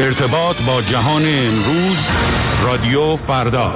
ارتباط با جهان امروز، رادیو فردا.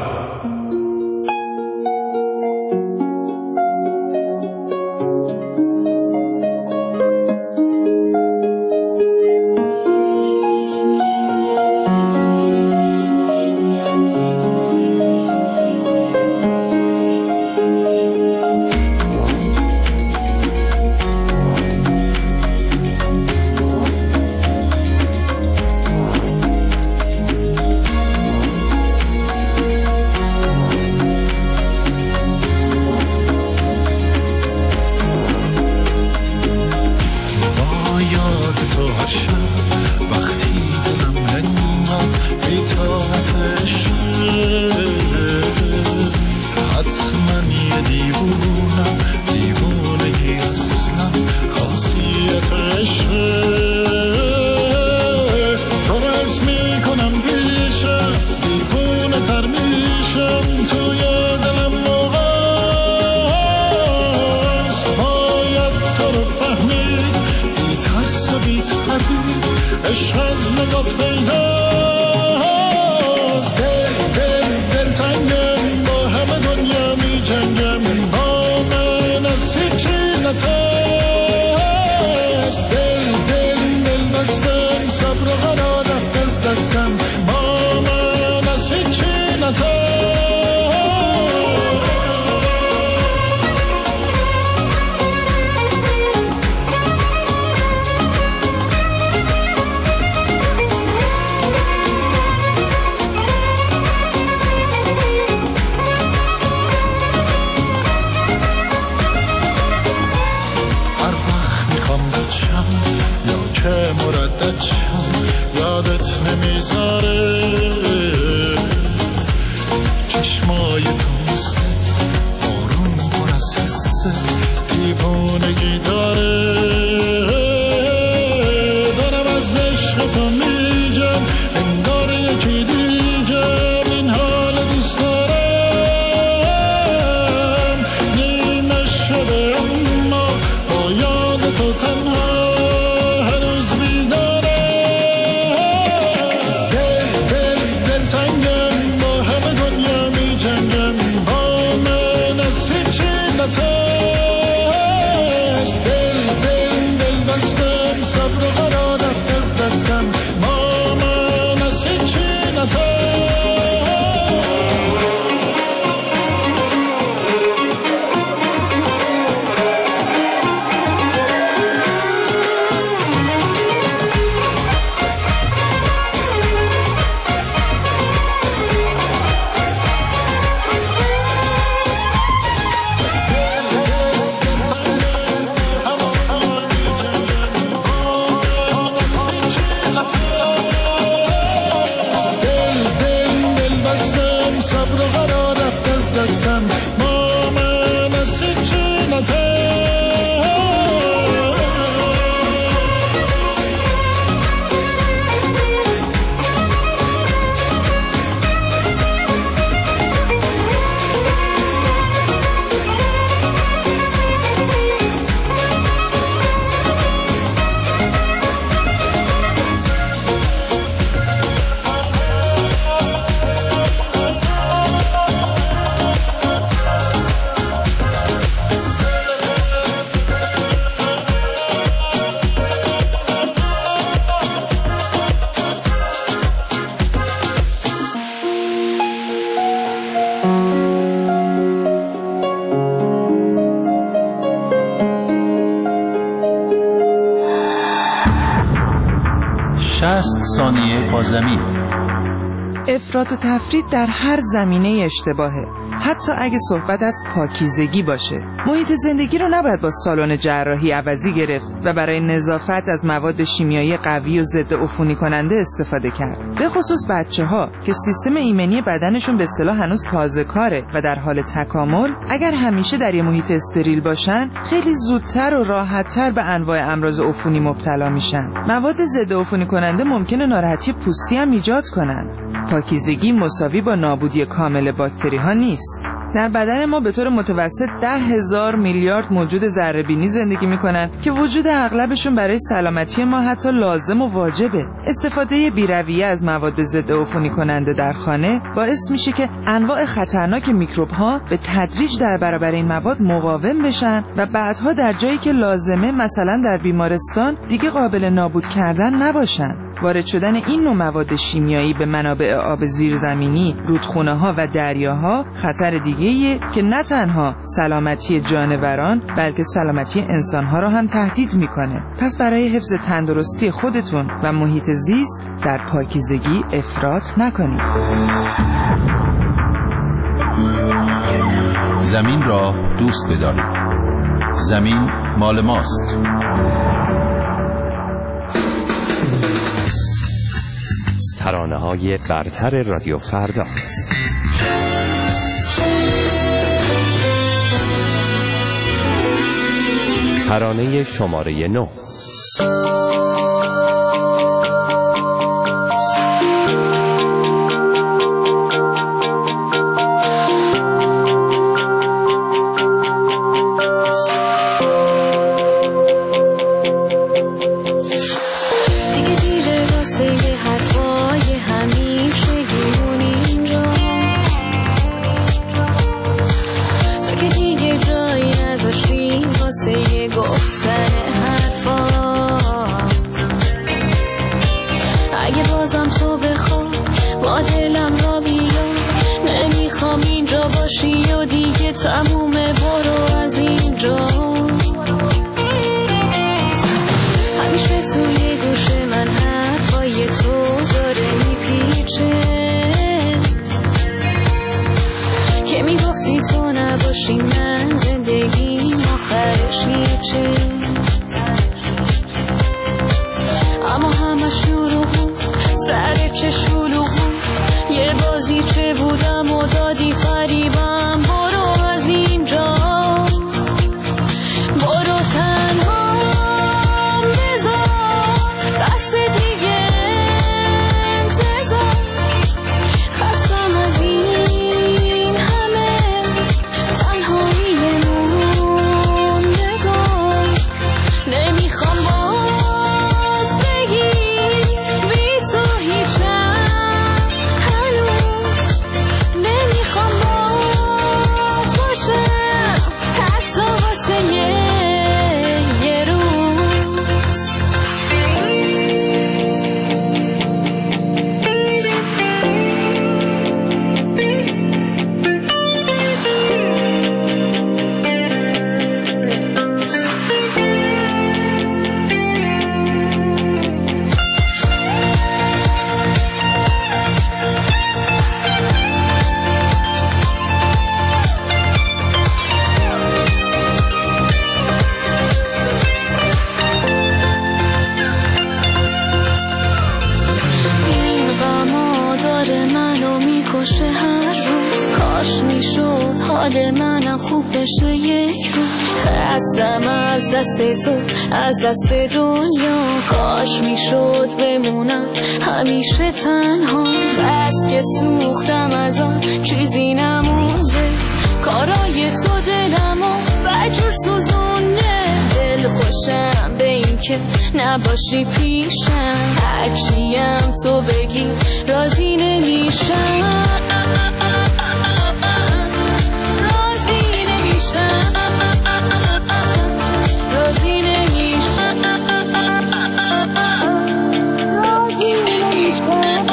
ثانیه با زمین. افراط و تفرید در هر زمینه اشتباهه، حتی اگه صحبت از پاکیزگی باشه. محیط زندگی رو نباید با سالن جراحی عوضی گرفت و برای نظافت از مواد شیمیایی قوی و ضد عفونی کننده استفاده کرد. به خصوص بچه‌ها که سیستم ایمنی بدنشون به اصطلاح هنوز تازه کاره و در حال تکامل، اگر همیشه در یه محیط استریل باشن، خیلی زودتر و راحت‌تر به انواع امراض عفونی مبتلا میشن. مواد ضد عفونی کننده ممکنه ناراحتی پوستی هم ایجاد کنند. پاکیزگی مساوی با نابودی کامل باکتری ها نیست. در بدن ما به طور متوسط 10,000 میلیارد موجود ذره‌بینی زندگی میکنن که وجود اغلبشون برای سلامتی ما حتی لازم و واجبه. استفاده بی‌رویه از مواد ضد عفونی کننده در خانه باعث میشه که انواع خطرناک میکروب ها به تدریج در برابر این مواد مقاوم بشن و بعدها در جایی که لازمه، مثلا در بیمارستان، دیگه قابل نابود کردن نباشن. وارد شدن این نوع مواد شیمیایی به منابع آب زیرزمینی، رودخونه‌ها و دریاها خطر دیگه‌ایه که نه تنها سلامتی جانوران بلکه سلامتی انسان‌ها را هم تهدید می‌کنه. پس برای حفظ تندرستی خودتون و محیط زیست در پاکیزگی افراط نکنید. زمین را دوست بدارید. زمین مال ماست. ترانه‌های برتر رادیو فردا. ترانه شماره 9. تمومه برو از اینجا. همیشه توی گوش من حرفای تو داره میپیچه که میگفتی تو نباشی من زندگی آخرش هیچه. اما همه شروع بود سر چه شلوغ بود، یه بازی چه بودم و دادی فریبم. برو از اینجا، برو تنها بذار بس دیگه انتظار. خستم از این همه تنهایی موندگار. نمیخوام باز بگی بی تو هیچم هنوز. نمیخوام باز باشم حتی واسه یه روز. این غما داره منو میکشه هر روز. کاش میشد حال منم خوب بشه یک روز. خستم از دست تو، از دست دنیا. کاش میشد بمونم همیشه تنها. بس که سوختم از آن چیزی نمونده. کارای تو دلمو بجور سوزونه. دل خوشم به این که نباشی پیشم. هرچیم تو بگی راضی نمیشم. راضی نمیشم. راضی نمیشم. راضی نمیشم.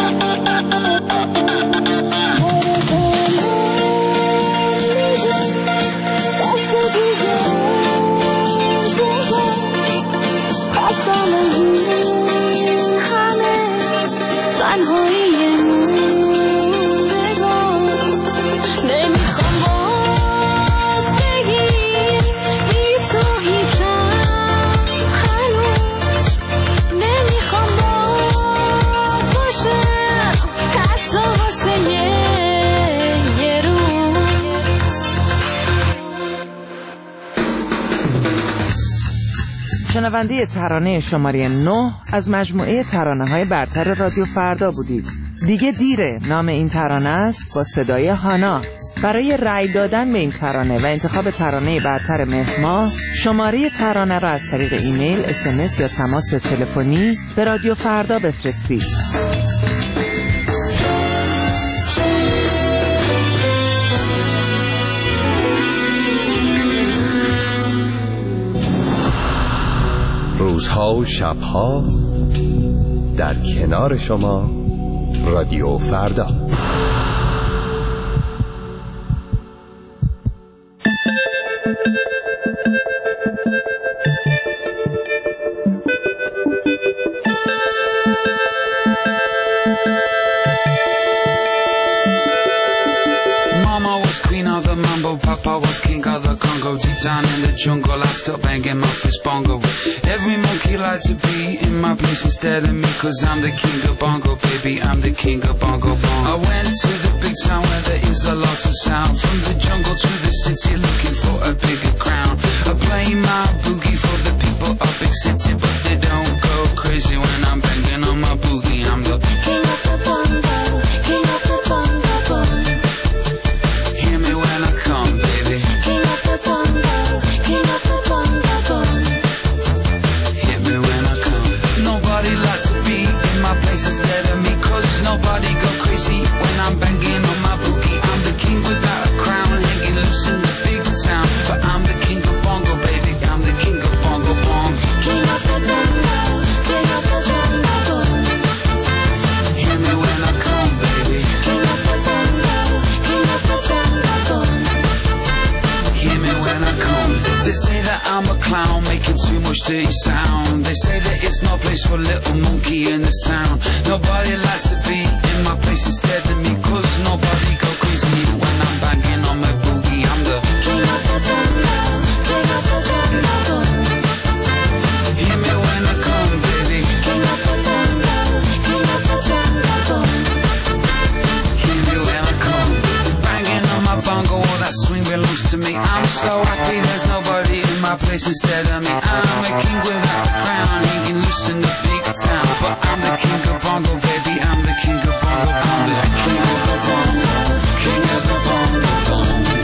شنونده ترانه شماره 9 از مجموعه ترانه‌های برتر رادیو فردا بودید. دیگه دیره نام این ترانه است با صدای هانا. برای رأی دادن به این ترانه و انتخاب ترانه برتر مهر ماه، شماره ترانه را از طریق ایمیل، SMS یا تماس تلفنی به رادیو فردا بفرستید. روزها و شبها در کنار شما رادیو فردا. Mama was queen of the mambo, Papa was king of the Congo. Deep down in the jungle, I still banging my fist bongo. Every monkey likes to be in my place instead of me, 'cause I'm the king of bongo, baby, I'm the king of bongo bongo. I went to the big town where there is a lot of sound. From the jungle to the city, looking for a bigger crown. I play my boogie for the people of big city, but they don't go crazy when I'm banging on my boogie. I'm the king of the bongo, king of the bongo bongo. Hear me when I come, baby. King of the bongo, king of the bongo bongo. Hear me when I come. Nobody likes to be in my place instead of me, 'cause nobody go crazy when I'm banging on my boogie. I'm the king without a crown, hanging loose in the big town. But I'm the king of bongo, baby. I'm the king of bongo bongo. King of the bongo, king of the bongo bongo. Hear me when I come, baby. King of the bongo, king of the bongo bongo. Hear me when I come. They say that I'm a clown, making too much dirty sound. They say that it's no place for little monkey in this town. Nobody likes to be in my place instead of me, 'cause nobody go crazy when I'm banging on my boogie. I'm the king of the bongo, king of the bongo bongo. Hear me when I come, baby. King of the bongo, king of the bongo bongo. Hear me when I come. Banging on my bongo, all that swing belongs to me. I'm so happy there's nobody in my place instead of me. I'm a king without a crown, hanging loose in the big town. But I'm the king of bongo, baby. I'm the king of bongo. I'm the king of the bongo, king of the bongo bongo.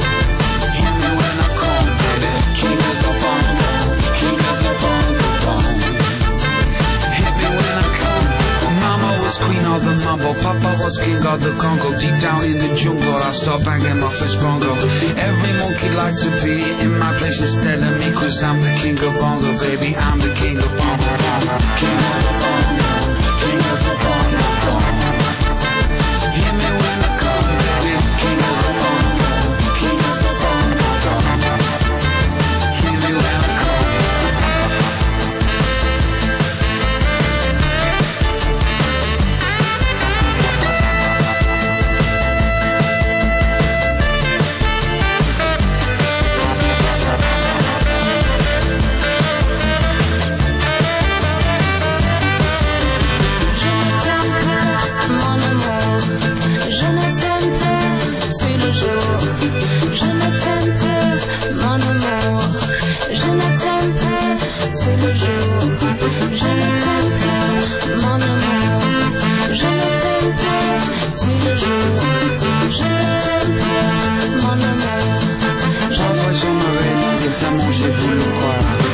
Hear me when I come, baby. King of the bongo, king of the bongo bongo. Hit me when I come. Mama was queen of the mambo, Papa was king of the Congo. Deep down in the jungle, I start banging my first bongo. Every monkey likes to be in my place instead of me, 'cause I'm the king of bongo, baby. I'm the king of bongo bongo. King of the bongo, king of the bongo bongo. Hear me when I come, baby. King of the bongo, king of the bongo bongo. Hear me when I come.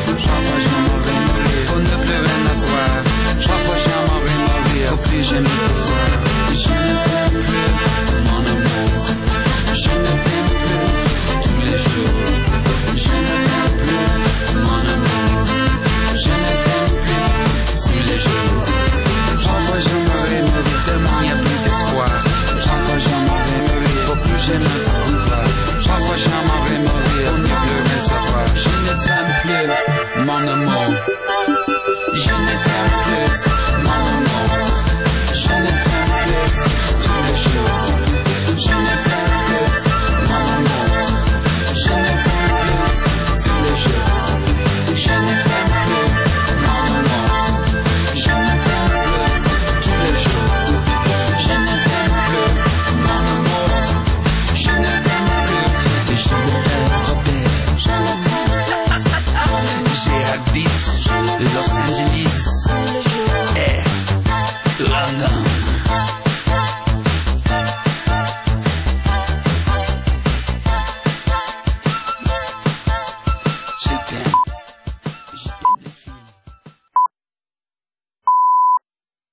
J'ai